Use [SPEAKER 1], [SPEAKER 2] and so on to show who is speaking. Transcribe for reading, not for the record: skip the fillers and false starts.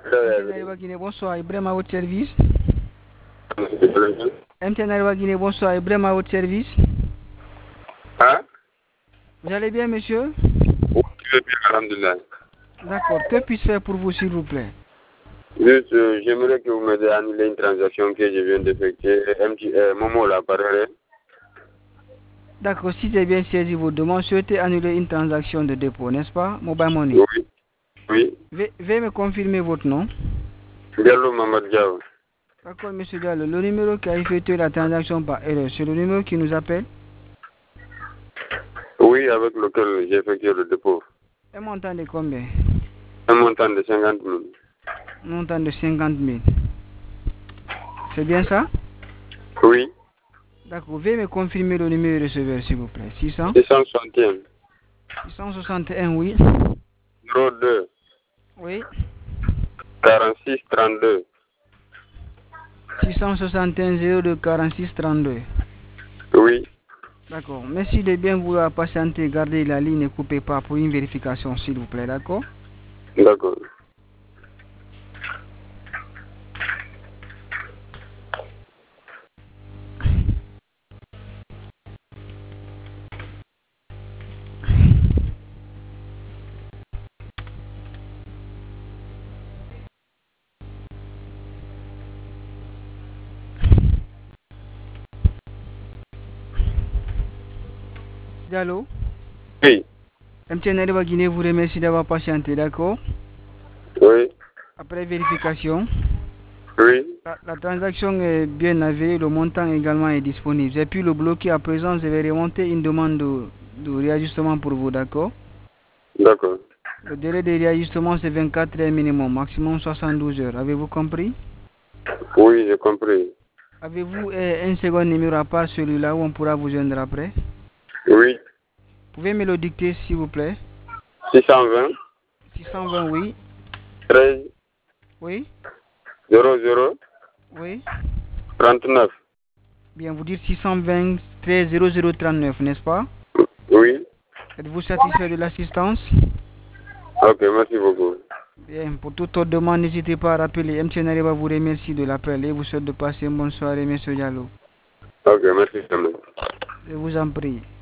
[SPEAKER 1] MTN Arriva Guinée, bonsoir. Ibrahim à votre service. MTN Arriva Guinée, bonsoir. Ibrahim à votre service.
[SPEAKER 2] Hein?
[SPEAKER 1] Vous allez bien, monsieur?
[SPEAKER 2] Oui, je vais bien, alhamdulillah.
[SPEAKER 1] D'accord. Que puis-je faire pour vous, s'il vous plaît?
[SPEAKER 2] Juste, j'aimerais que vous m'aidiez à annuler une transaction que je viens d'effectuer. Momo l'appareil.
[SPEAKER 1] D'accord. Si j'ai bien saisi vos demandes, souhaitez annuler une transaction de dépôt, n'est-ce pas? Mobile Money.
[SPEAKER 2] Oui. Oui.
[SPEAKER 1] Veuillez me confirmer votre nom.
[SPEAKER 2] Diallo Mamad Diaw.
[SPEAKER 1] D'accord, monsieur Diallo. Le numéro qui a effectué la transaction par erreur, c'est le numéro qui nous appelle?
[SPEAKER 2] Oui, avec lequel j'ai effectué le dépôt.
[SPEAKER 1] Un montant de combien?
[SPEAKER 2] Un montant de 50 000.
[SPEAKER 1] Un montant de 50 000. C'est bien ça?
[SPEAKER 2] Oui.
[SPEAKER 1] D'accord. Veuillez me confirmer le numéro de receveur, s'il vous plaît. 600?
[SPEAKER 2] 661.
[SPEAKER 1] 661, oui.
[SPEAKER 2] 02.
[SPEAKER 1] Oui.
[SPEAKER 2] 46 32.
[SPEAKER 1] 661 02 46 32.
[SPEAKER 2] Oui.
[SPEAKER 1] D'accord. Merci de bien vouloir patienter. Gardez la ligne et coupez pas pour une vérification, s'il vous plaît. D'accord?
[SPEAKER 2] D'accord.
[SPEAKER 1] Diallo?
[SPEAKER 2] Oui.
[SPEAKER 1] MTN Arriva Guinée vous remercie d'avoir patienté. D'accord?
[SPEAKER 2] Oui.
[SPEAKER 1] Après vérification,
[SPEAKER 2] Oui.
[SPEAKER 1] la transaction est bien avérée. Le montant également est disponible. J'ai pu le bloquer à présent. Je vais remonter une demande de réajustement pour vous. D'accord?
[SPEAKER 2] D'accord.
[SPEAKER 1] Le délai de réajustement, c'est 24 heures minimum, maximum 72 heures. Avez-vous compris?
[SPEAKER 2] Oui, j'ai compris.
[SPEAKER 1] Avez-vous un second numéro à part celui-là où on pourra vous joindre après?
[SPEAKER 2] Oui.
[SPEAKER 1] Pouvez me le dicter, s'il vous plaît?
[SPEAKER 2] 620.
[SPEAKER 1] 620, oui.
[SPEAKER 2] 13.
[SPEAKER 1] Oui.
[SPEAKER 2] 00.
[SPEAKER 1] Oui.
[SPEAKER 2] 39.
[SPEAKER 1] Bien, vous dites 620 13 0039, n'est-ce pas?
[SPEAKER 2] Oui.
[SPEAKER 1] Êtes-vous satisfait de l'assistance?
[SPEAKER 2] Ok, merci beaucoup.
[SPEAKER 1] Bien, pour toute autre demande, n'hésitez pas à rappeler. MTN Arriva vous remercie de l'appel et vous souhaite de passer une bonne soirée, monsieur Diallo.
[SPEAKER 2] Ok, merci.
[SPEAKER 1] Je vous en prie.